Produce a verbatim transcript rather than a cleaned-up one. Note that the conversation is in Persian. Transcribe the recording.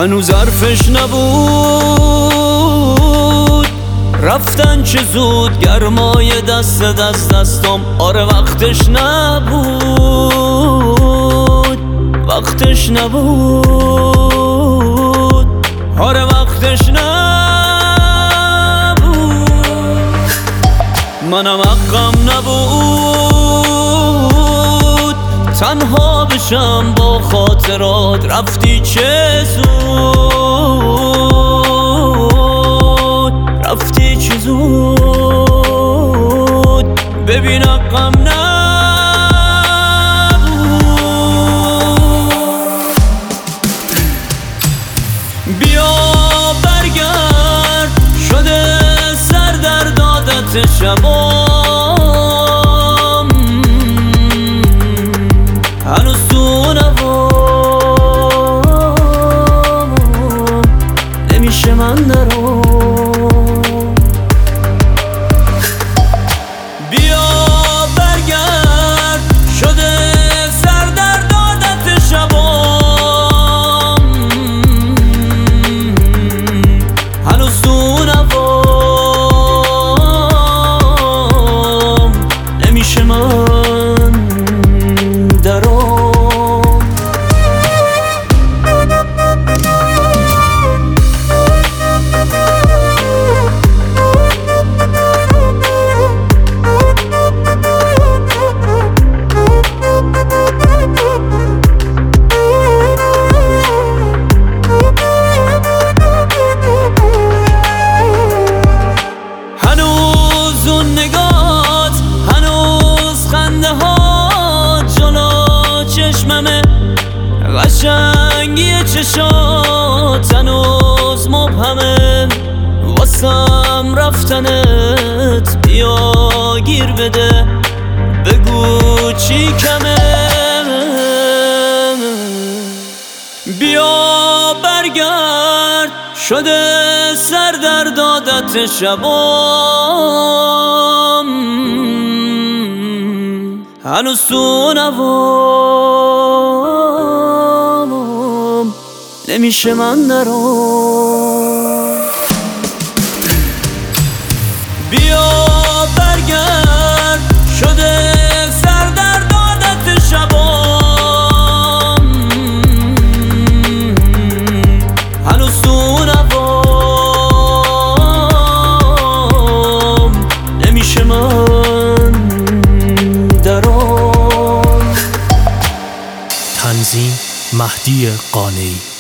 هنوز حرفش نبود، رفتن چه زود، گرمای دست دست دستم. آره وقتش نبود، وقتش نبود، آره وقتش نبود. منم حقم نبود تنها بشم با خاطرات، رفتی چه زود، رفتی چه زود. ببین حقم نبود. بیا برگرد، شده سر در عادت شبام، هنوز تو نوام، نمیشه من نرام. بیا برگرد، شده سر در عادت شبام، هنوز تو نوام، نمیشه من درام. هنوز اون نگات، هنوز خنده ها جلو چشممه، قشنگی چشات هنوز مبهمه. واسم رفتنت بیا گیر بده، بگو چی کمه. بیا برگرد، شده سر در عادت شبام، هنوز تو نوام، نمیشه من نرام. بیا برگرد، شده سر در عادت شبام، هنوز تو نوام، نمیشه من درام. تنظیم مهدی قانعی.